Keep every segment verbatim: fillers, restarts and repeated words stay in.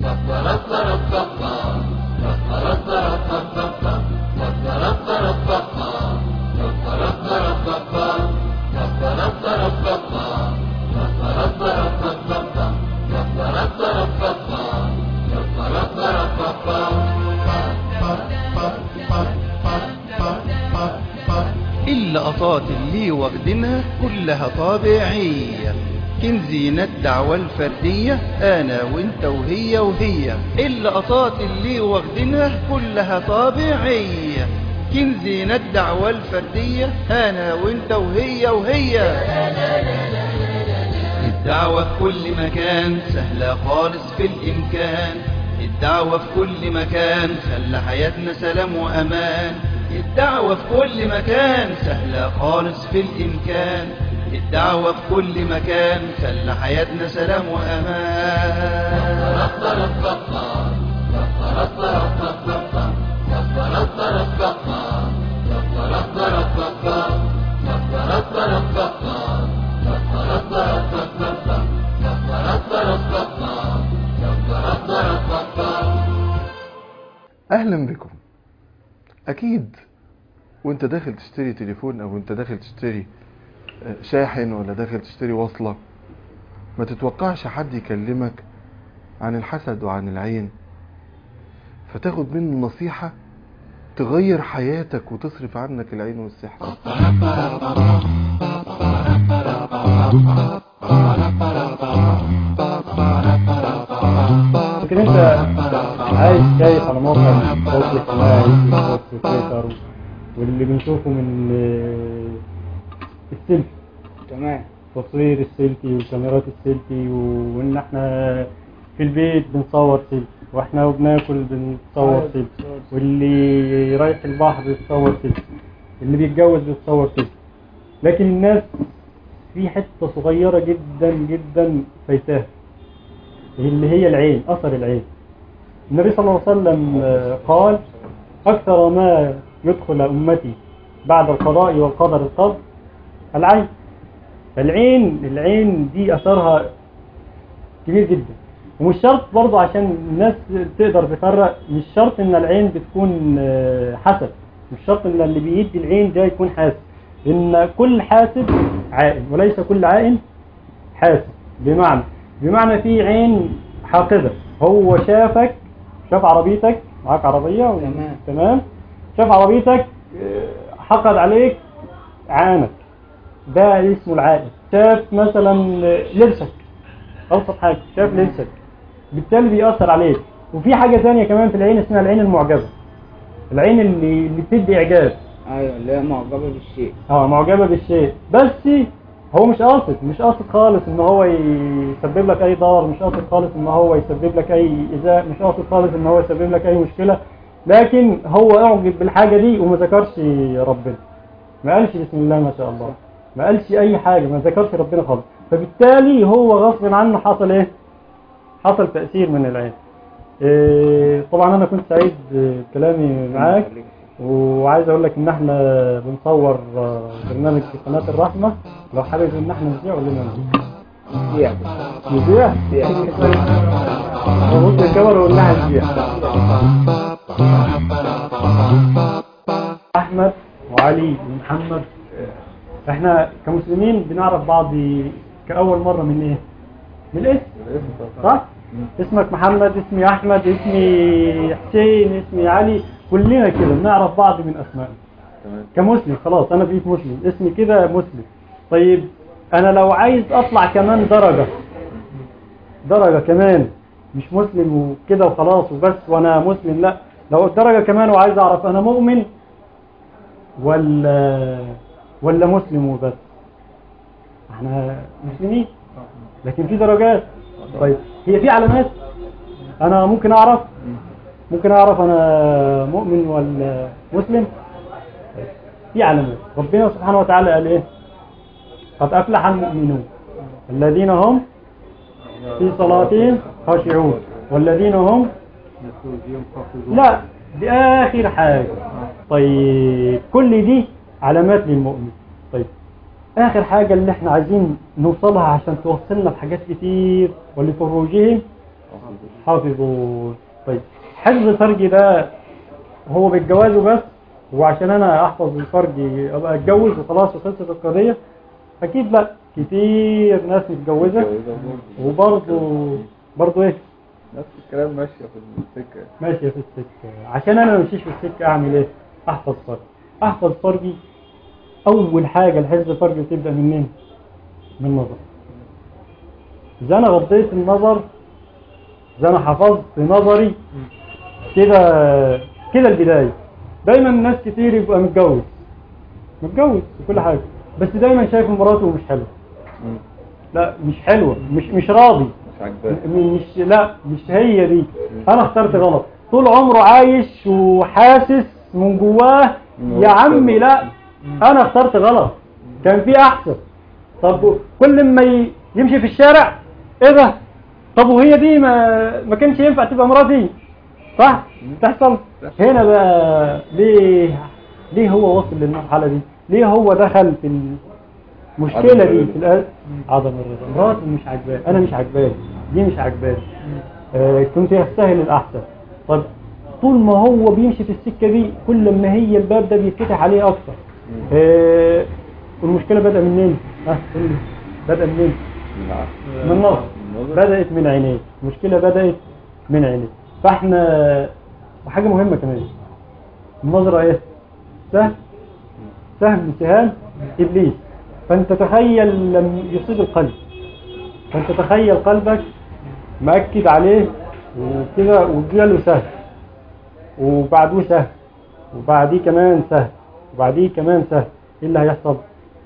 اللقطات اللي واخدينها كلها طابعية، كنزينة الدعوة الفردية أنا وإنت وهي وهي. اللقطات اللي واخدينها كلها طابعية، كنزينة الدعوة الفردية أنا وإنت وهي وهي. الدعوة في كل مكان سهلة خالص في الإمكان، الدعوة في كل مكان خلى حياتنا سلام وأمان. الدعوة في كل مكان سهلة خالص في الإمكان، الدعوة في كل مكان خلى حياتنا سلام وأمان. أهلا بكم. أكيد وانت داخل تشتري تليفون او انت داخل تشتري شاحن ولا داخل تشتري وصلة، ما تتوقعش حد يكلمك عن الحسد وعن العين فتاخد منه نصيحة تغير حياتك وتصرف عنك العين والسحر. لكن انت عايش شايف على موقع التواصل الاجتماعي تويتر واللي بنشوفه من السيلفي، تمام، تصوير السيلفي وكاميرات السيلفي، وان احنا في البيت بنصور سيلفي واحنا وبناكل بنصور سيلفي، واللي رايح البحر بيتصور سيلفي، اللي بيتجوز بيتصور سيلفي. لكن الناس في حتة صغيرة جدا جدا فايتاها، اللي هي العين، أثر العين. النبي صلى الله عليه وسلم قال: أكثر ما يدخل أمتي بعد القضاء والقدر القبر العين. العين العين دي أثرها كبير جدا، ومش شرط برضو عشان الناس تقدر تفرق، مش شرط ان العين بتكون حسد، مش شرط ان اللي بيدي العين ده يكون حاسد، ان كل حاسد عائن وليس كل عائن حاسد. بمعنى بمعنى في عين حاقدة، هو شافك، شاف عربيتك، معاك عربية و... تمام تمام شاف عربيتك حقد عليك، عانك، ده اسمه العائن. شاف مثلا لبسك، أبسط حاجة، شاف لبسك، بالتالي بيأثر عليك. وفي حاجة ثانية كمان في العين اسمها العين المعجبة، العين اللي اللي بتدي إعجاب. ايوه، اللي هي معجبة بالشيء. اه معجبة بالشيء، بس هو مش قاصد مش قاصد خالص ان هو يسبب لك اي ضرر، مش قاصد خالص ان هو يسبب لك اي ايذاء، مش قاصد خالص ان هو يسبب لك اي مشكلة، لكن هو اعجب بالحاجة دي وما ذكرش ربنا، ما قالش بسم الله ما شاء الله، ما قالش اي حاجة، ما ذكرش ربنا خالص، فبالتالي هو غصب عنه حصل ايه؟ حصل تأثير من العين. إيه طبعا انا كنت سعيد بكلامي معاك، وعايز اقول لك ان احنا بنصور برنامج في قناة الرحمة، لو حابب ان احنا نذيع ولا نذيع نذيع نذيع نبص الكاميرا ونقول لها نذيع. احمد وعلي ومحمد، احنا كمسلمين بنعرف بعض كأول مرة من ايه؟ من الاسم، صح؟ اسمك محمد، اسمي احمد، اسمي حسين، اسمي علي، كلنا كده بنعرف بعض من اسمائنا كمسلم. خلاص انا بقيت مسلم، اسمي كده مسلم. طيب انا لو عايز اطلع كمان درجة درجة كمان، مش مسلم وكده وخلاص وبس وانا مسلم، لا، لو الدرجة كمان وعايز اعرف انا مؤمن ولا ولا مسلم وبس. احنا مسلمين لكن في درجات. طيب هي في علامات انا ممكن اعرف ممكن اعرف انا مؤمن ولا مسلم؟ في علامات. ربنا سبحانه وتعالى قال ايه؟ قد افلح المؤمنون الذين هم في صلاتهم خاشعون والذين هم لا، دي اخر حاجة. طيب كل دي علامات للمؤمن. طيب اخر حاجة اللي احنا عايزين نوصلها عشان توصلنا بحاجات كتير، ولفروجهم حافظوا. طيب حفظ الفرج ده هو بالجواز وبس، وعشان انا احفظ الفرج ابقى اتجوز وخلاص وخلصت القضيه؟ اكيد لا، كتير ناس متجوزه وبرضه برضه ايه نفس الكلام ماشيه في السكه ماشيه في السكه. عشان انا ما امشيش في السكه اعمل ايه؟ احفظ فرج. احفظ فرجي اول حاجه الحفظ فرجي تبدا منين؟ من النظر. اذا انا غضيت النظر، اذا انا حفظت نظري كده كده البدايه. دايما ناس كتير يبقى متجوز متجوز وكل حاجه، بس دايما شايف مراته مش حلوه. لا مش حلوه، مش مش راضي، مش عاجباه، مش لا مش هي دي. انا اخترت غلط. طول عمره عايش وحاسس من جواه يا عمي لا انا اخترت غلط، كان في احسن. طب كل ما ي- يمشي في الشارع ايه ده؟ طب وهي دي ما ما كانش ينفع تبقى مراتي؟ صح؟ تحصل هنا بقى. ليه ليه هو وصل للمرحله دي؟ ليه هو دخل في المشكله دي في الأ- عدم الرضا. مراتي مش عاجباه، انا مش عاجباه، دي مش عاجباه. آه كنت استاهل الاحسن. طب طول ما هو بيمشي في السكه دي كل ما هي الباب ده بيتفتح عليه اكتر. آه والمشكله بدأ منين؟ ها بدأ منين؟ من النظر. بدأت من عينيه. المشكله بدأت من عينيه. فاحنا وحاجه مهمه كمان، النظره ايه؟ سهم سهم من سهام ابليس. فانت تخيل لما يصيب القلب، فانت تخيل قلبك مأكد عليه وكده وجاله سهم وبعده سهم وبعديه كمان سهم وبعديه كمان سهم، ايه اللي هيحصل؟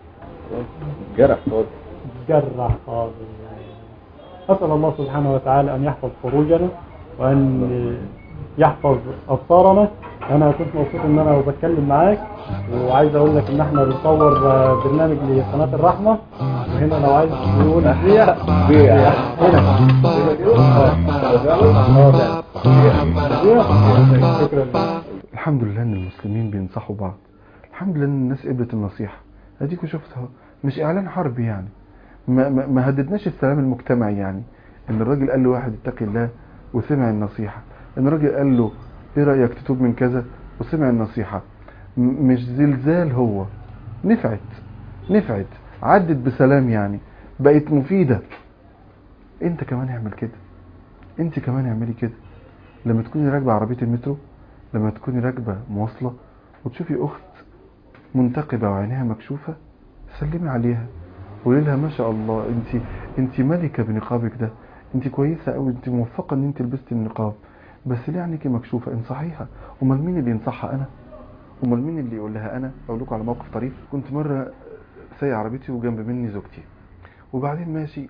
جرح خالص. جرح خالص. أسأل الله سبحانه وتعالى أن يحفظ فروجنا وأن يحفظ أبصارنا. أنا كنت مبسوط إن أنا بتكلم معاك، وعايز أقول لك إن إحنا بنصور برنامج لقناة الرحمة، وهنا لو عايز تقول بيع بيع هنا شكرا. الحمد لله ان المسلمين بينصحوا بعض، الحمد لله ان الناس قبلت النصيحه. اديكوا شفتها، مش اعلان حرب يعني، ما, ما, ما هددناش السلام المجتمعي. يعني ان الراجل قال له واحد اتقي الله وسمع النصيحه، ان الراجل قال له ايه رايك تتوب من كذا وسمع النصيحه. م- مش زلزال، هو نفعت نفعت عدت بسلام، يعني بقت مفيده. انت كمان اعمل كده، انت كمان اعملي كده. لما تكوني راكبه عربيه المترو، لما تكوني راكبه مواصله وتشوفي اخت منتقبه وعينيها مكشوفه، سلمي عليها وقولي لها ما شاء الله، انت انت ملكه بنقابك ده، انت كويسه قوي، انت موفقه ان انت لبستي النقاب، بس ليه عينيكي مكشوفه؟ انصحيها. امال مين اللي ينصحها؟ انا. امال مين اللي يقول لها؟ انا. اقول لكم على موقف طريف. كنت مره سايق عربيتي وجنب مني زوجتي، وبعدين ماشي،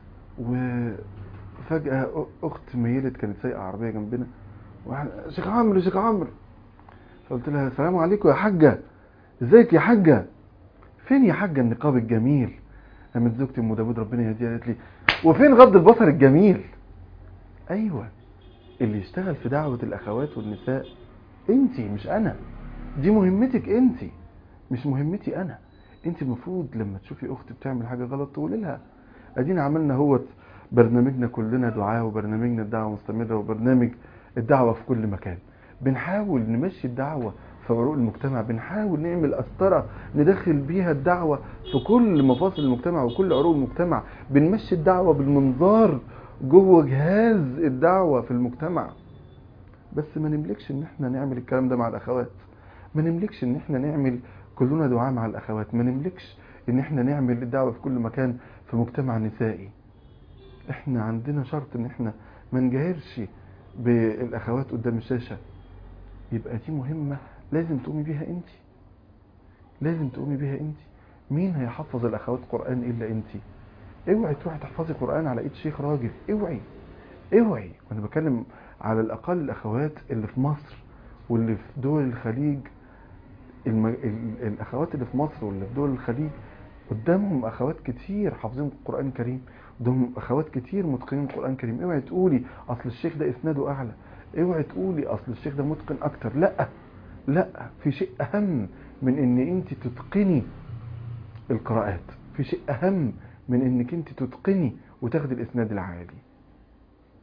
وفجاه اخت ميلت كانت سايقه عربيه جنبنا، شيخ عمرو شيخ عمرو، فقلت لها السلام عليكم يا حاجه، ازيك يا حاجه، فين يا حاجه النقاب الجميل؟ قامت زوجتي ام داوود ربنا يهديها قالت لي وفين غض البصر الجميل؟ ايوه، اللي يشتغل في دعوه الاخوات والنساء انتي مش انا، دي مهمتك انتي مش مهمتي انا. انتي المفروض لما تشوفي اخت بتعمل حاجه غلط تقولي لها. ادينا عملنا هو برنامجنا كلنا دعاء، وبرنامجنا الدعوه مستمره، وبرنامج الدعوه في كل مكان. بنحاول نمشي الدعوه في عروق المجتمع، بنحاول نعمل قسطره ندخل بيها الدعوه في كل مفاصل المجتمع وكل عروق المجتمع. بنمشي الدعوه بالمنظار جوه جهاز الدعوه في المجتمع. بس ما نملكش ان احنا نعمل الكلام ده مع الاخوات، ما نملكش ان احنا نعمل كلنا دعاء مع الاخوات، ما نملكش ان احنا نعمل الدعوه في كل مكان في مجتمع نسائي. احنا عندنا شرط ان احنا ما نجاهرش بالاخوات قدام الشاشه. يبقى دي مهمه لازم تقومي بيها انت، لازم تقومي بيها انت. مين هيحفظ الاخوات قران الا انت؟ اوعي تروحي تحفظي قران على ايد شيخ راجل، اوعي اوعي. وانا بكلم على الاقل الاخوات اللي في مصر واللي في دول الخليج. الم... ال... الاخوات اللي في مصر واللي في دول الخليج قدامهم اخوات كتير حافظين القران الكريم، قدامهم اخوات كتير متقنين القران الكريم. اوعي تقولي اصل الشيخ ده اسناده اعلى، اوعي تقولي اصل الشيخ ده متقن اكتر. لا لا، في شيء اهم من ان انت تتقني القراءات، في شيء اهم من انك انت تتقني وتاخدي الاسناد العالي.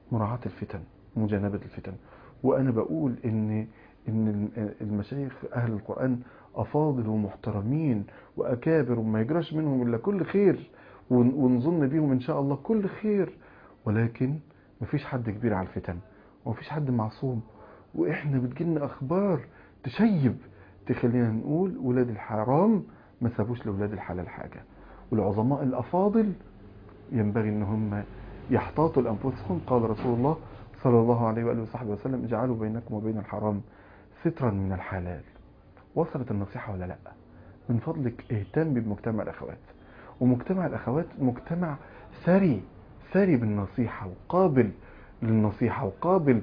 مراعاة الفتن، مجانبة الفتن. وأنا بقول إن إن المشايخ أهل القرآن أفاضل ومحترمين وأكابر وما يجراش منهم إلا كل خير، ونظن بيهم إن شاء الله كل خير، ولكن مفيش حد كبير على الفتن ومفيش حد معصوم. وإحنا بتجيلنا أخبار تشيب تخلينا نقول ولاد الحرام ما سابوش لولاد الحلال حاجة. والعظماء الأفاضل ينبغي إن هم يحتاطوا لأنفسهم. قال رسول الله صلى الله عليه وآله وصحبه وسلم: اجعلوا بينكم وبين الحرام سترا من الحلال. وصلت النصيحة ولا لا؟ من فضلك اهتم بمجتمع الأخوات. ومجتمع الأخوات مجتمع ثري ثري بالنصيحة وقابل للنصيحة وقابل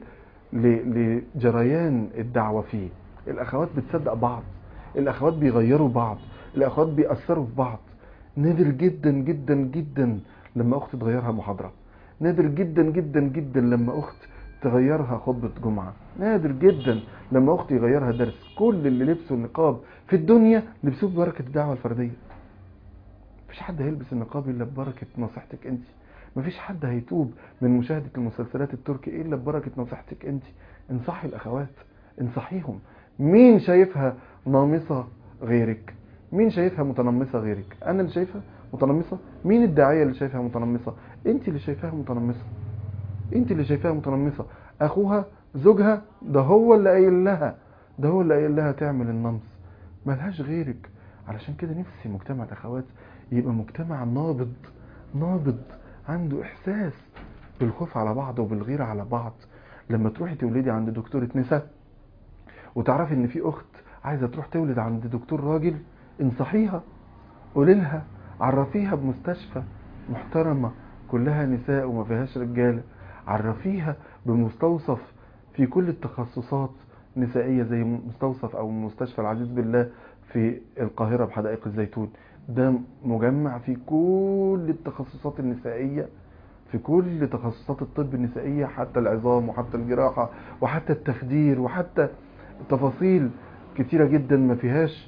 لجريان الدعوة فيه. الأخوات بتصدق بعض، الأخوات بيغيروا بعض، الأخوات بيأثروا في بعض. نادر جدا جدا جدا لما أخت تغيرها محاضرة، نادر جدا جدا جدا لما أخت تغيرها خطبة جمعة، نادر جدا لما أخت يغيرها درس. كل اللي لبسوا النقاب في الدنيا لبسوه ببركة الدعوة الفردية. مفيش حد هيلبس النقاب إلا ببركة نصيحتك أنت. مفيش حد هيتوب من مشاهدة المسلسلات التركي إلا ببركة نصيحتك أنت. انصحي الأخوات، انصحيهم. مين شايفها نامصة غيرك؟ مين شايفها متنمصة غيرك؟ أنا اللي شايفها متنمصة؟ مين الداعية اللي شايفها متنمصة؟ أنت اللي شايفاها متنمصة، أنت اللي شايفاها متنمصة. أخوها، زوجها، ده هو اللي قايل لها، ده هو اللي قايل لها تعمل النمص، ملهاش غيرك. علشان كده نفسي مجتمع الأخوات يبقى مجتمع نابض، نابض عنده إحساس بالخوف على بعض وبالغيرة على بعض. لما تروحي تولدي عند دكتورة نساء وتعرفي ان في اخت عايزة تروح تولد عند دكتور راجل، انصحيها، قولي لها، عرفيها بمستشفى محترمة كلها نساء وما فيهاش رجالة، عرفيها بمستوصف في كل التخصصات نسائية زي مستوصف او مستشفى العزيز بالله في القاهرة بحدائق الزيتون. ده مجمع في كل التخصصات النسائية، في كل تخصصات الطب النسائية، حتى العظام وحتى الجراحة وحتى التخدير وحتى تفاصيل كتيرة جدا ما فيهاش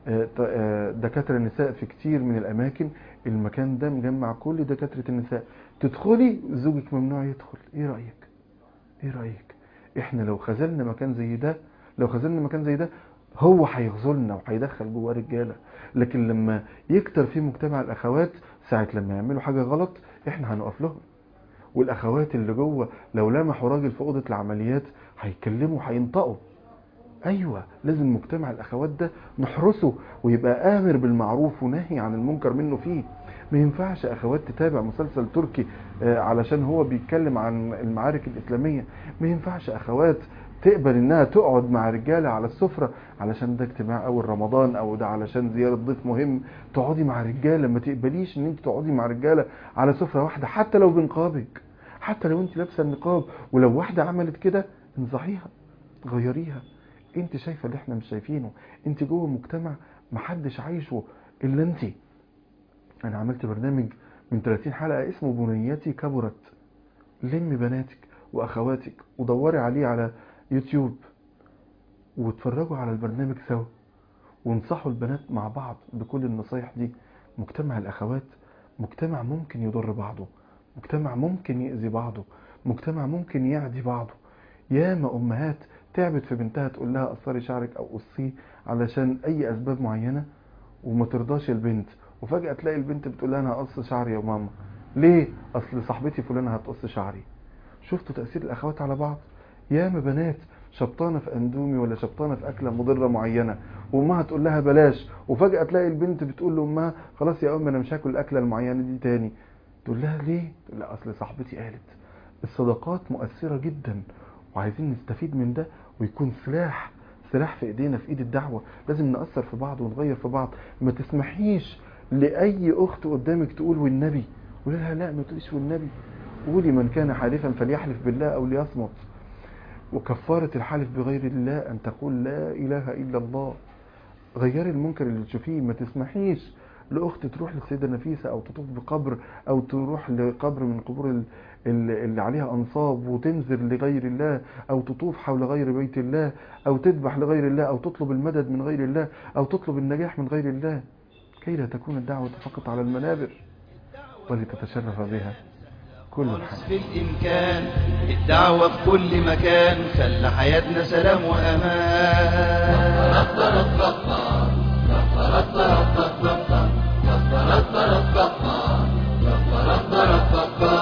دكاترة النساء في كتير من الأماكن. المكان ده مجمع كل دكاترة النساء. تدخلي زوجك ممنوع يدخل. ايه رأيك؟ ايه رأيك؟ احنا لو خذلنا مكان زي ده، لو خذلنا مكان زي ده هو هيغزلنا وهيدخل جوه رجالة. لكن لما يكتر في مجتمع الأخوات، ساعة لما يعملوا حاجة غلط احنا هنقف لهم. والأخوات اللي جوه لو لمحوا راجل في أوضة العمليات هيكلموا، هينطقوا. ايوه، لازم مجتمع الاخوات ده نحرسه ويبقى امر بالمعروف ونهي عن المنكر منه فيه. ما ينفعش اخوات تتابع مسلسل تركي علشان هو بيتكلم عن المعارك الاسلاميه. ما ينفعش اخوات تقبل انها تقعد مع رجاله على السفره علشان ده اجتماع اول رمضان او ده علشان زياره ضيف مهم. تقعدي مع رجاله، ما تقبليش ان انت تقعدي مع رجاله على سفره واحده حتى لو بنقابك، حتى لو انت لابسه النقاب. ولو واحده عملت كده انصحيها، غيريها. انت شايفه اللي احنا مش شايفينه، انت جوه مجتمع محدش عايشه الا انت. انا عملت برنامج من ثلاثين حلقه اسمه بنياتي كبرت. لمي بناتك واخواتك ودوري عليه على يوتيوب واتفرجوا على البرنامج سوا وانصحوا البنات مع بعض بكل النصايح دي. مجتمع الاخوات مجتمع ممكن يضر بعضه، مجتمع ممكن يأذي بعضه، مجتمع ممكن يعدي بعضه. ياما امهات تعبت في بنتها تقول لها قصري شعرك او قصيه علشان اي اسباب معينه وما ترضاش البنت، وفجاه تلاقي البنت بتقول لها انا هقص شعري يا ماما. ليه؟ اصل صاحبتي فلانه هتقص شعري. شفتوا تاثير الاخوات على بعض؟ ياما بنات شبطانه في اندومي ولا شبطانه في اكله مضره معينه وامها تقول لها بلاش، وفجاه تلاقي البنت بتقول لامها خلاص يا ام انا مش هاكل الاكله المعينه دي تاني. تقول لها ليه؟ تقول لها اصل صاحبتي قالت. الصداقات مؤثره جدا وعايزين نستفيد من ده ويكون سلاح سلاح في ايدينا، في ايد الدعوة. لازم نأثر في بعض ونغير في بعض. ما تسمحيش لأي أخت قدامك تقول والنبي، قولي لها لا ما تقوليش والنبي، قولي من كان حالفا فليحلف بالله أو ليصمت. وكفارة الحلف بغير الله أن تقول لا إله إلا الله. غيري المنكر اللي تشوفيه. ما تسمحيش لأخت تروح للسيدة نفيسة أو تطوف بقبر أو تروح لقبر من قبور اللي عليها أنصاب وتنذر لغير الله أو تطوف حول غير بيت الله أو تذبح لغير الله أو تطلب المدد من غير الله أو تطلب النجاح من غير الله، كي لا تكون الدعوة فقط على المنابر ولتتشرف بها كل خالص حاجة. في الإمكان الدعوة في كل مكان خلى حياتنا سلام وأمان.